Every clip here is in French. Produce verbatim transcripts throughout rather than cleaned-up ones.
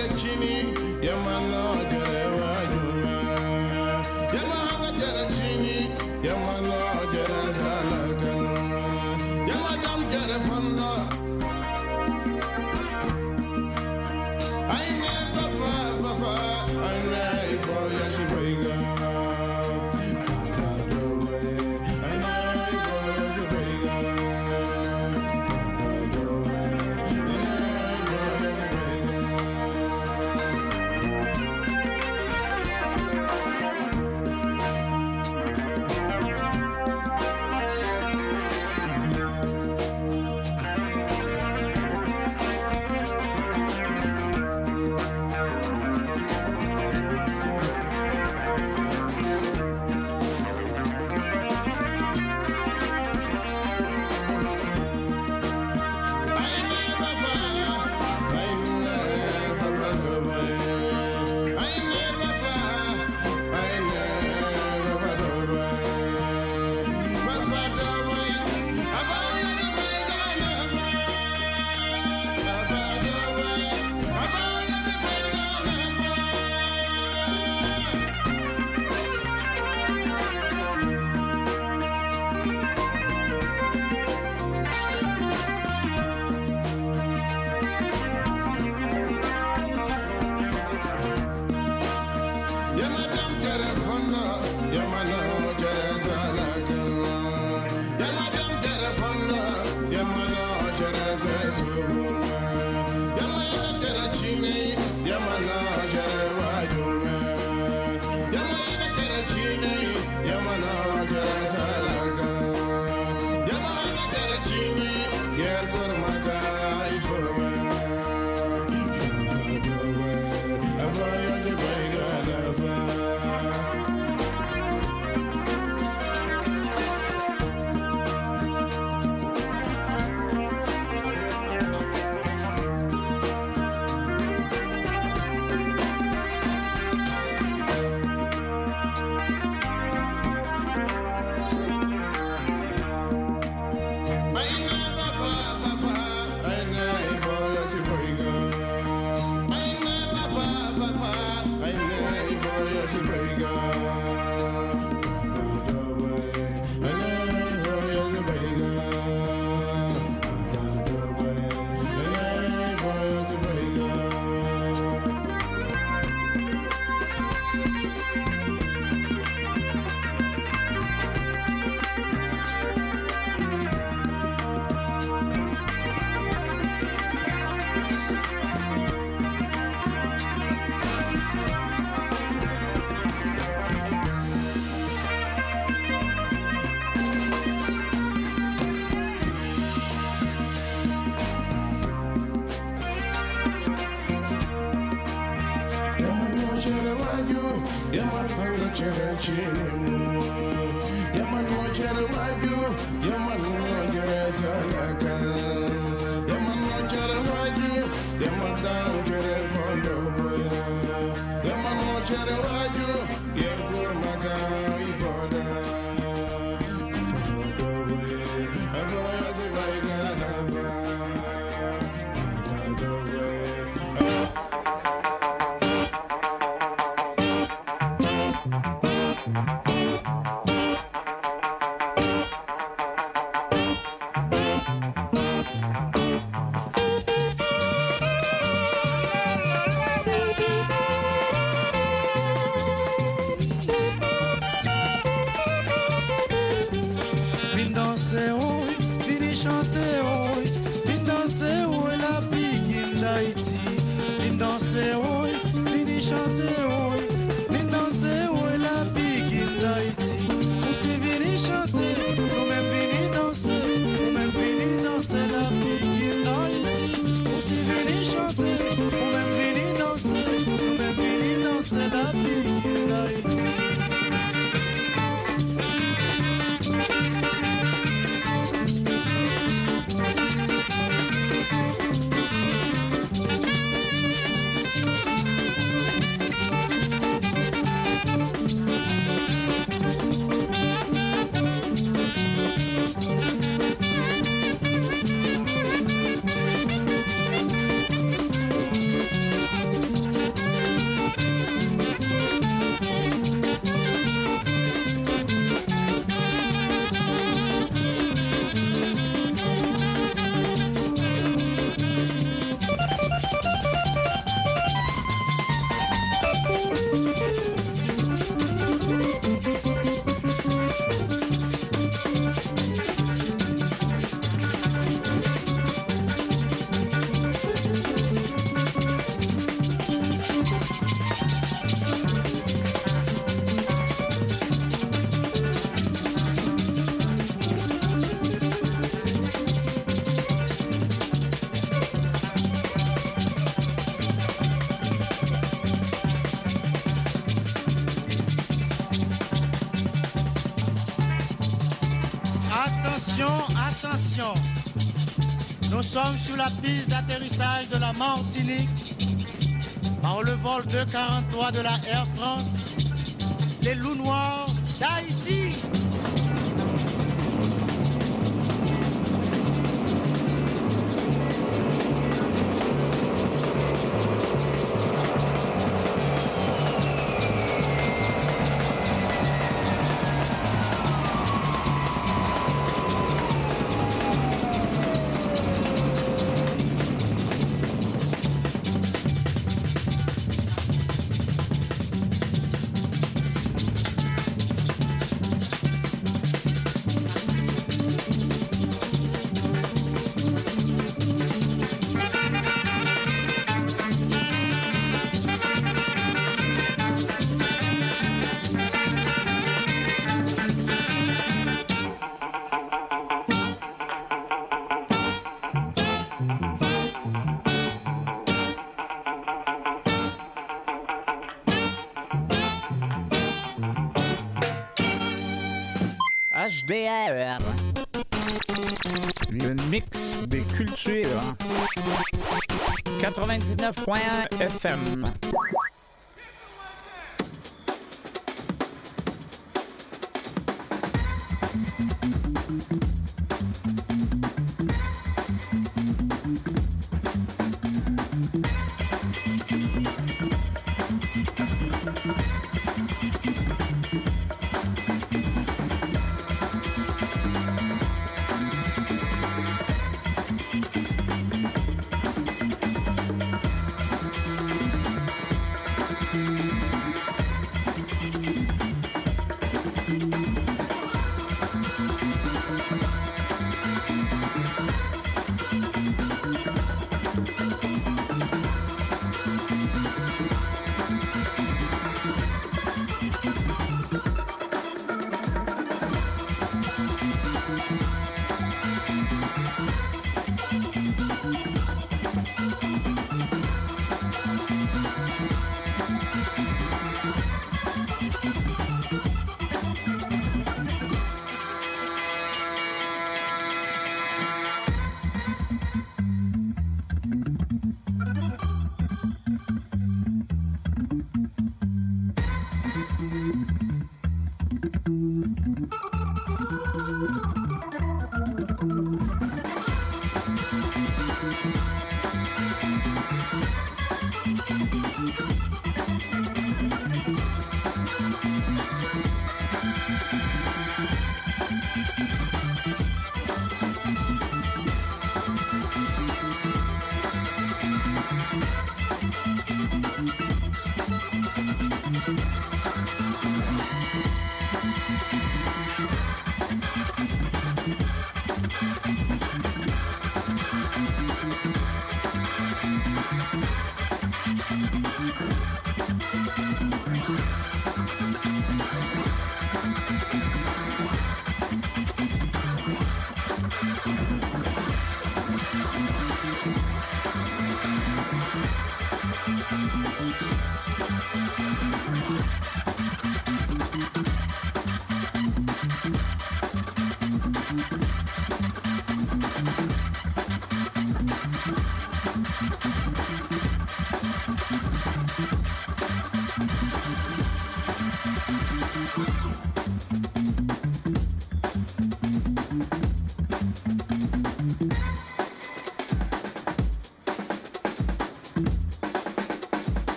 jere chini, yamano jere wajuma. Yamahanga jere chini, yamano jere zalagan. Yamadam jere fanda. Aine papa papa, aine ibo yashibiga. Attention, attention. Nous sommes sur la piste d'atterrissage de la Martinique par le vol deux quarante-trois de la Air France, les loups noirs d'Haïti. H D R, le mix des cultures, quatre-vingt-dix-neuf point un F M.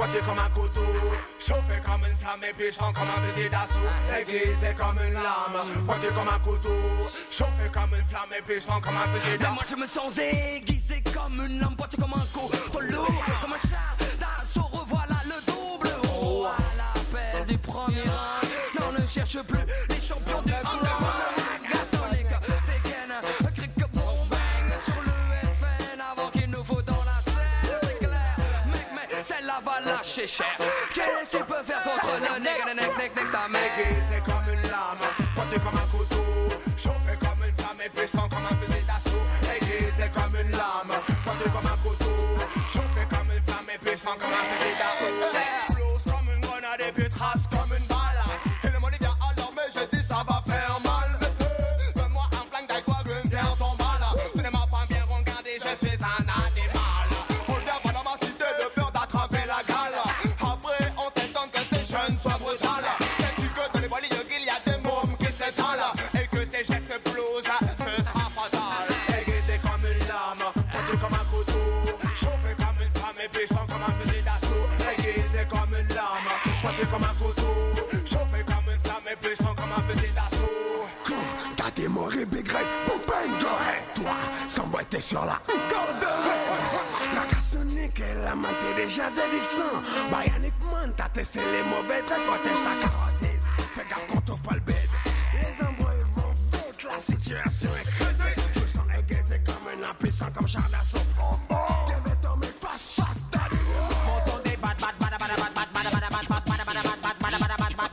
pointé comme un couteau, chauffé comme une flamme et puissant comme un fusil d'assaut, aiguisé comme une lame, pointé comme un couteau, chauffé comme une flamme et puissant comme un fusil d'assaut. Mais moi je me sens aiguisé comme une lame, pointé comme un couteau lourd, comme un char d'assaut, revoilà le double. Oh, à l'appel du premier round, non ne cherche plus les champions du underground. Gasonic, dégaine, cric, bon bang sur le F N avant qu'il nous faut dans la scène. C'est clair, mec, mais celle-là va lâcher cher. Qu'est-ce que tu peux faire contre le nec, nec, nec, nec, nec, ta mec? Aiguisé comme une lame, pointé comme un couteau, chauffé comme une flamme et puissant comme un fusil d'assaut. Aiguisé comme une lame, pointé comme un couteau, chauffé comme une flamme et puissant comme un fusil d'assaut. J'explose comme une grenade et puis trace comme une balle. Et le monde vient alors mais j'ai dit ça va faire mal. Monsieur, donne-moi un flingue d'aille-toi une pierre ton balle. Tu ne m'as pas bien regardé, je suis un animal. On vient pas dans ma cité de peur d'attraper la gale. Après on s'étonne que ces jeunes soient brutales. Sais-tu que dans les bois il y a des mômes qui s'étalent et que ces jets s'explosent, ce sera fatal. Aiguisé comme une lame, pointu comme un couteau, chauffé comme une flamme et puissant comme un fusil d'assaut. Aiguisé comme une lame, pointu comme un couteau, chauffé comme une flamme et puissant comme un fusil d'assaut. Quand t'as des morts et bégrettes, bon ben j'aurais toi, sans boiter sur la corde. La cassonique, elle a menté déjà d'addiction. Bionic Man, t'as testé les mauvais traits, protège ta carotide. Fais gaffe qu'on t'ouvre pas le bed. Les embrouilles vont vite, la situation est critique. Je me sens aiguisé comme un impuissant, comme Charles d'assaut. Oh oh, je vais tomber face face, t'as dit. Mon son des bad bad bad bad bad bad bad bad bad bad bad bad bad bad bad bad bad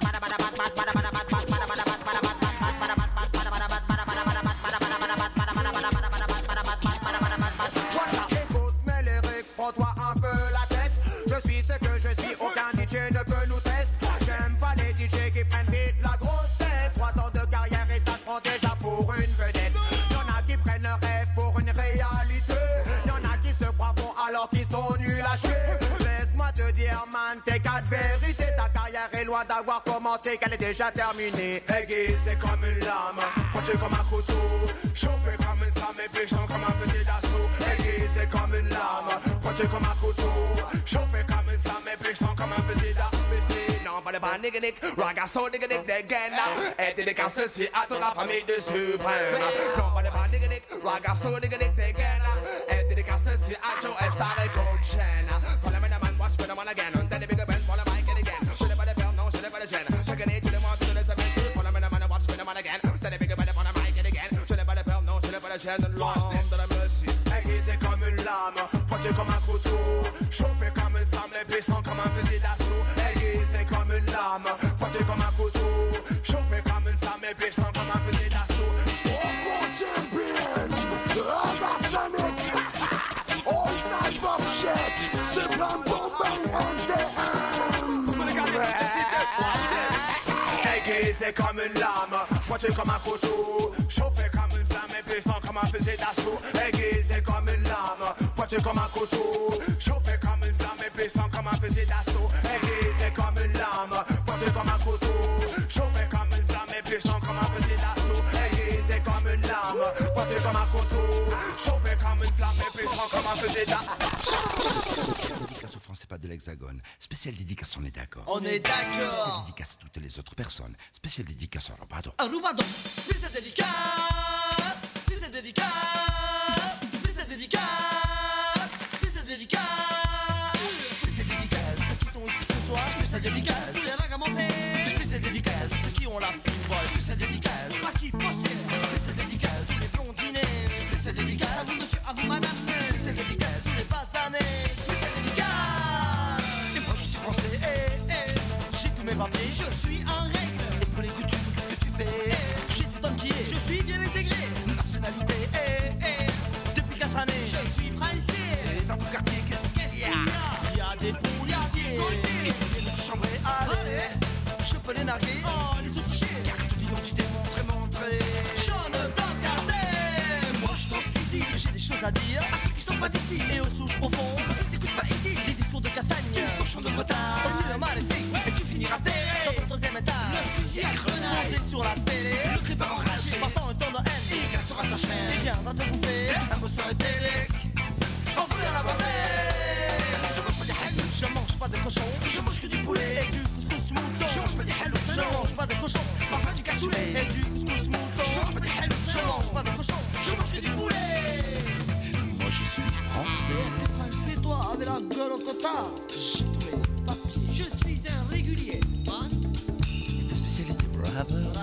Écoute mes lyrics, prends-toi un peu la tête. Je suis ce que je suis, aucun D J ne peut nous tester. J'aime pas les D J qui prennent vite la grosse tête. Trois ans de carrière et ça se prend déjà pour une vedette. Y'en a qui prennent leur rêve pour une réalité. Y'en a qui se croient bons alors qu'ils sont nuls à chier. Laisse-moi te dire man, t'es quatre vérités. Ta carrière est loin d'avoir commencé, qu'elle est déjà terminée. Aiguisé comme une lame, pointu comme un couteau, chauffé comme une flamme et puissant comme un fusil d'assaut. Aiguisé comme une lame, pointu comme un couteau, chauffé comme une flamme et puissant comme un fusil d'assaut. Non, pas de bas nigga-nick, ragasso nigga-nick dégaine. Et dédicace ceci à toute la famille de Suprême. Non, pas de bas nigga-nick, ragasso nigga-nick dégaine. Et dédicace ceci à Joe Star et Cold Chain. Follow me the man, watch me the man again. Then the bigger band, follow my again. Je n'ai pas de peur, non, je n'ai pas de gêne. Je gagne tous les mois, tous les semaines. Follow me the man, watch me the man again. Then the bigger band, follow my again. Je n'ai pas de peur, non, je n'ai pas de gêne. L'homme de la merci. Aiguisé comme une lame, pointu comme un couteau, chauffé comme une flamme, et puissant comme un fusil d'assaut. Aiguisé comme une lame, pointu comme un couteau, chauffé comme une flamme, et puissant comme un fusil d'assaut. All type of shit, c'est plein de bombes and Aiguisé comme une lame, pointu comme un couteau, chauffé comme une flamme et puissant comme un fusil d'assaut. Aiguisé comme une lame, pointu comme un couteau, chauffé comme une flamme et puissant comme un fusil d'assaut. Aiguisé comme une lame, pointu comme un couteau, chauffé comme une flamme et puissant comme un fusil d'assaut. Aiguisé comme une lame, pointu comme un couteau, chauffé comme une flamme et puissant comme un fusil d'assaut. Dédicace aux Français pas de l'Hexagone. Spéciale dédicace, on est d'accord. On est d'accord. Spéciale dédicace à toutes les autres personnes. Spéciale dédicace à Robado. Un Roubadon, spéciale dédicace, spéciale dédicace, spéciale dédicace, spéciale dédicace, spéciale dédicace, ceux qui sont ici ce soir, spéciale dédicace, tous les ragamentés, spéciale dédicace, ceux qui ont la fine boy, spéciale dédicace, à qui possible, spéciale dédicace, tous les blondinés, spéciale dédicace, à vous monsieur, à vous madame, spéciale dédicace, tous les basanés, spéciale dédicace, et moi je suis français, eh, eh, j'ai tous mes papiers, je suis en règle, et pour les coutumes, qu'est-ce que tu fais, eh, j'ai tout homme qui est, je suis bien intégré, nationalité, eh, eh, depuis quatre années, je suis français, et dans ton quartier, qu'est-ce qu'il y a, il y a des policiers, et puis viennent te chambrer, allez, je peux les narguer, oh, les outils, car tout dit tu t'es montré, montré, Sean Blancassé, moi je pense ici, j'ai des choses à dire, à ceux qui sont pas d'ici, et aux souches profondes, si t'écoutes pas ici, les discours de Castagne, tu es cochon de Bretagne, aussi un maléfique, et tu finiras terré, dans ton deuxième étage, le fusil à grenade, monté sur la télé, le creeper enragé, partant un temps de haine, il gâtera sa chaîne, et viendra te bouffer, un bosseur éthélique, sans fouler à la base, je mange pas de haine, je mange pas de cochon, avec la gueule au cotard. J'ai tous mes papiers. Je suis un régulier. Et ta spécialité, brother?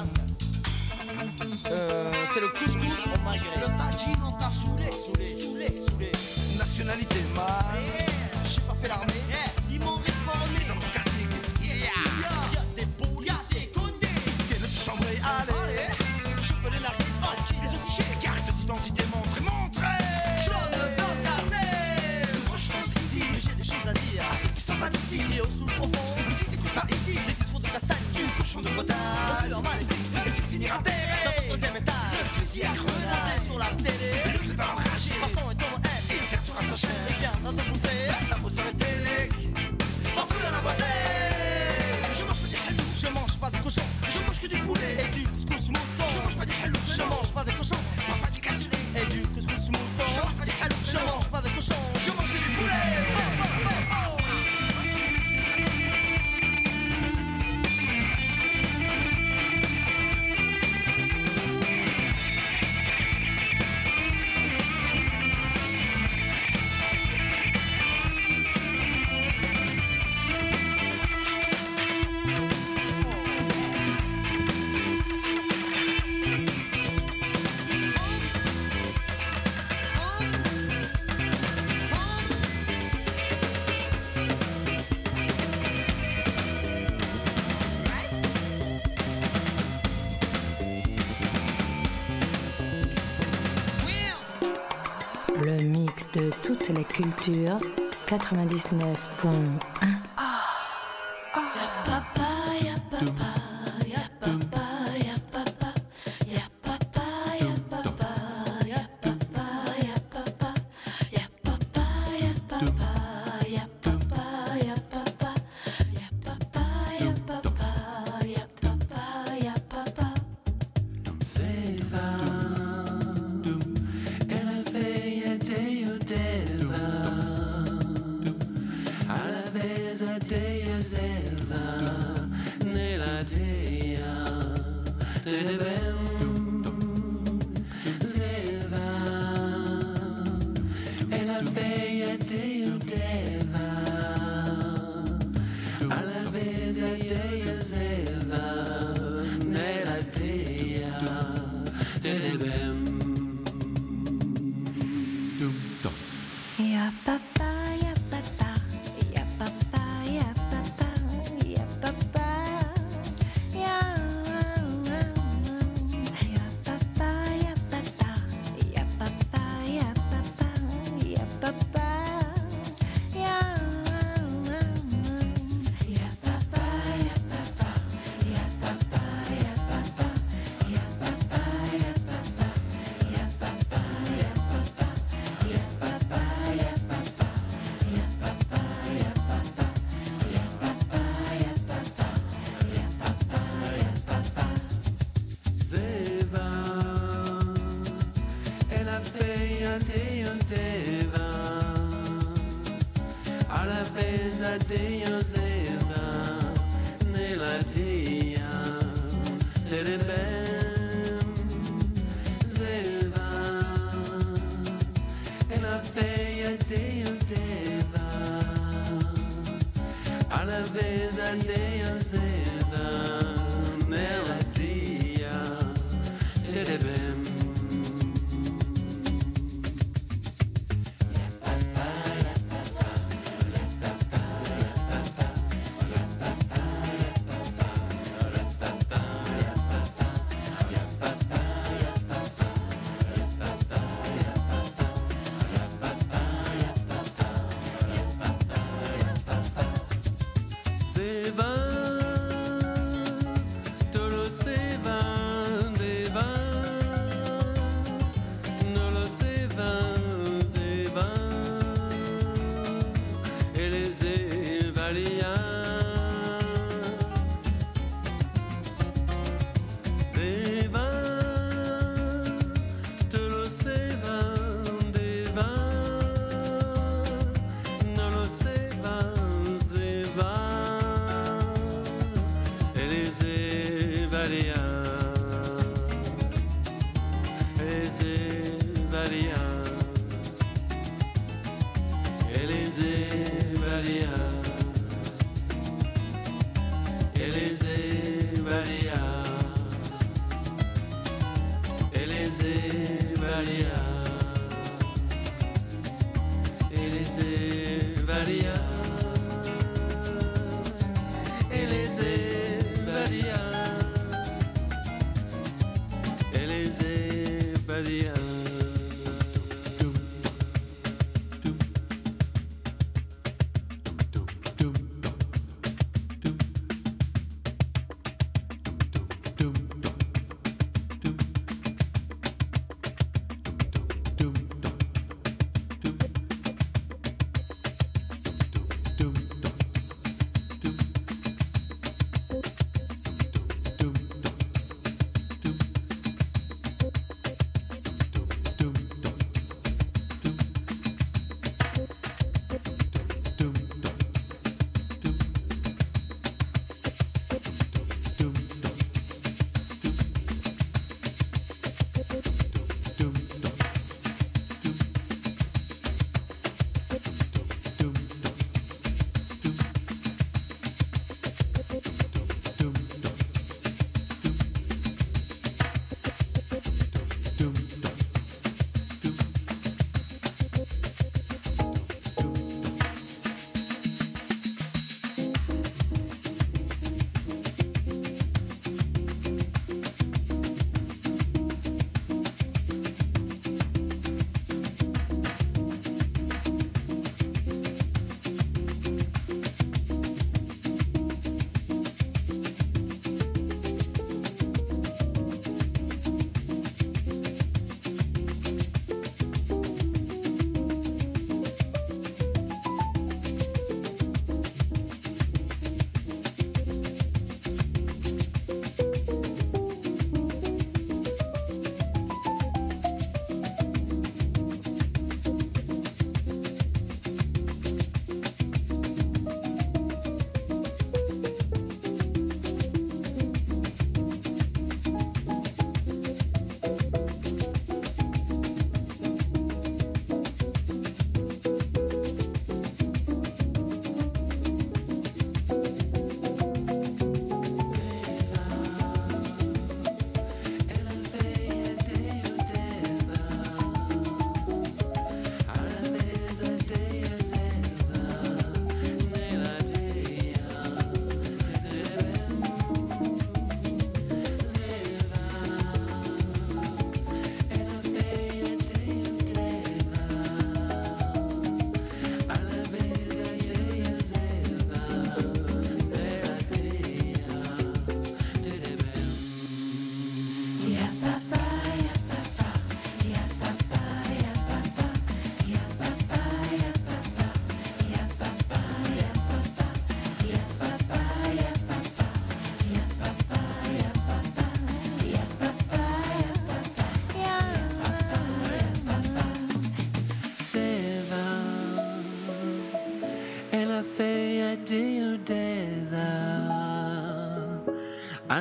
Euh, c'est le couscous au maghreb. Le tagine en tas soulé, soulé, soulé, soulé. Nationalité, man. Yeah. J'ai pas fait l'armée, yeah. Ils m'ont réformé. Dans ton quartier, qu'est-ce qu'il y a? Y'a des bons, y'a des condés. Viens de te chambrer, allez. Allez, je peux les narguer pas qui les ont fichés. Carte d'identité, montrez, montrez. Jaune, blanc, cassé. Moi je pense ici, mais j'ai des choses à dire à ceux qui sont pas d'ici. Et au sous profond, si t'écoutes pas ici, les discours de castagne, du cochon de Bretagne. C'est normal, et tu finiras terré. Dans ton deuxième étage, le fusil à grenade sur la télé. Le clip a enragé, partant est ton haine. Il capturera ta chaîne, et bien dans ton bouffet. La mousse serait télé. Sans feu dans la boisée. Je mange pas des halous, je mange pas de cochon. Je mange que du poulet et du couscous mouton. Je mange pas des halous, je mange pas de cochon. Enfin du cassoulet et du couscous mouton. Je mange pas des halous, je mange pas de cochon. Je mange que du poulet. Oh, oh, oh, oh. Le mix de toutes les cultures, quatre-vingt-dix-neuf point un. Élysée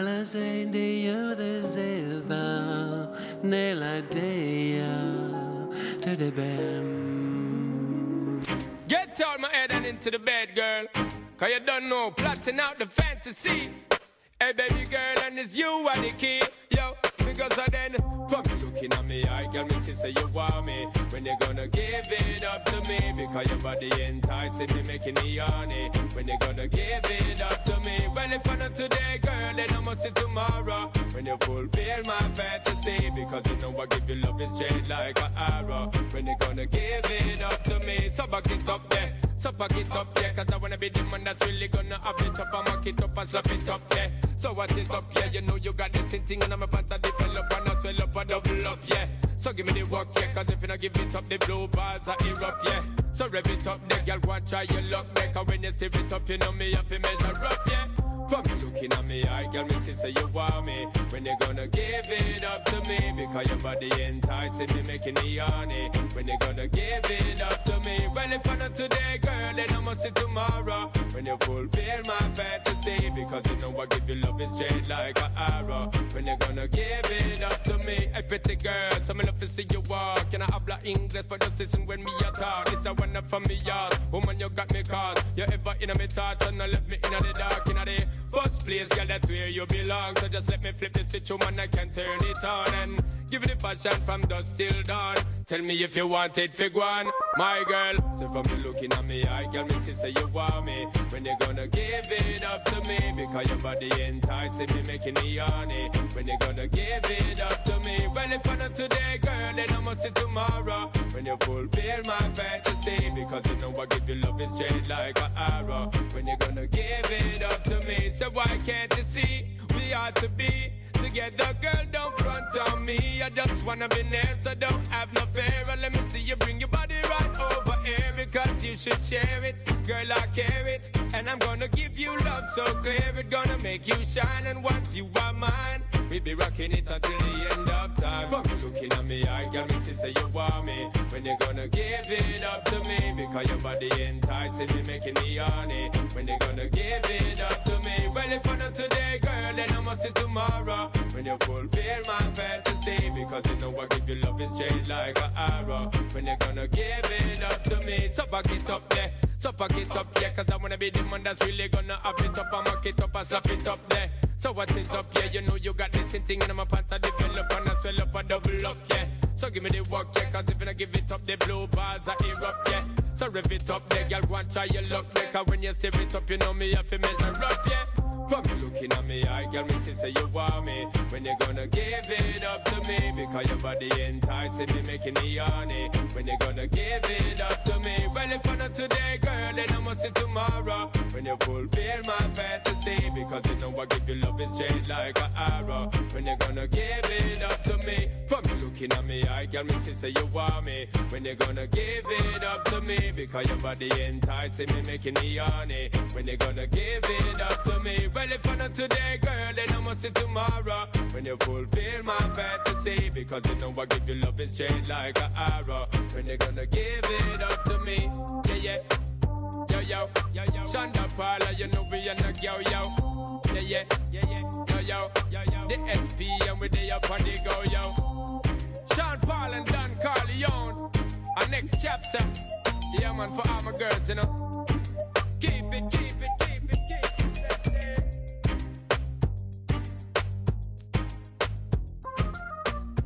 alla sei io desidero nella dea to the bam. Get out my head and into the bed, girl. Cause you don't know, plotting out the fantasy. Hey baby girl, and it's you are the key. Yo, because I then from you looking at me, I girl, me say you want me. When you gonna give it up to me? Because your body enticing me, making me horny. When you gonna give it up to me? Well, if I'm not today, girl, then I must see tomorrow. When you fulfill my fantasy, because you know I give you love, it's straight like an arrow. When you gonna give it up to me? So back it up there, so back it up there. Cause I wanna be the man that's really gonna have it up. I mark it up and slap it up there. So what is up, yeah, you know you got this thing and I'm about to develop and I swell up and double up, yeah. So give me the work, yeah, cause if you don't give it up, the blue balls are erupt, yeah. So rev it up, there, girl, go and try your luck, there. Cause when you stir it up, you know me have to measure up, yeah. From you looking at me, I girl, me say you want me. When you gonna give it up to me? Because your body enticing me, making me horny. When you gonna give it up to me? Well, if I'm not today, girl, then I must see tomorrow. When you fulfill my fantasy, because you know I give you love is straight like an arrow. When you gonna give it up to me? Hey, pretty girl, so me love to see you walk. Can I habla English for the season when me a talk? It's a one from me yard. Woman, you got me caught. You ever in a me thoughts and I left me in the dark, in the first place, girl, that's where you belong. So just let me flip the switch, woman, I can turn it on. And give it the passion from dusk till dawn. Tell me if you want it, fig one, my girl. So from you looking at me, I girl, me say you want me. When you gonna give it up to me? Because your body enticing me, making me horny. When you gonna give it up to me? Well, if I'm not today, girl, then I must see tomorrow. When you fulfill my fantasy, because you know I give you love is straight like an arrow. When you gonna give it up to me? So why can't you see we ought to be together, girl? Don't front on me. I just wanna be near, so don't have no fear. And let me see you bring your body right over here, because you should share it, girl. I care it, and I'm gonna give you love so clear. It's gonna make you shine, and once you are mine, we'll be rocking it until the end of time. From you looking at me, I got me to say you want me. When you gonna give it up to me? Because your body enticing me, making me horny. When you gonna give it up to me? Well, if I'm not today, girl, then I must see tomorrow. When you fulfill my fantasy, because you know I give you love is straight like an arrow. When you gonna give it up to me? So back it up there, so back it up, yeah. Cause I wanna be the man that's really gonna have it up and mark it up and slap it up there. So what is up, yeah, you know you got this thing in my pants. I develop and I swell up and double up, yeah. So give me the work, yeah, cause if you don't give it up, the blue balls are erupt, yeah. So rev it up there, girl, go and try your luck, yeah. Cause when you stir it up, you know me have to measure up, yeah. From you looking at me, I girl, me say you want me. When you gonna give it up to me? Because your body enticing me, making me horny. When you gonna give it up to me? Well, if I'm not today, girl, then I must see tomorrow. When you fulfill my fantasy, because you know I give you love is straight like an arrow. When you gonna give it up to me? From you looking at me, I girl, me say you want me. When you gonna give it up to me? Because your body enticing me, making me horny. When you gonna give it up to me? Well, if I'm not today, girl, then I must see tomorrow. When you fulfill my fantasy, because you know I give you love is straight like an arrow. When you gonna give it up to me? Yeah, yeah. Yo, yo, yo, yo. Shonda Paula, you know we in a yo, yo. Yeah, yeah, yeah, yeah. Yo, yo, yo, yo. The S P and we day up on the go, yo. Sean Paul and Don Carleone. Our next chapter. Yeah, man, for all my girls, you know. Keep it, keep it.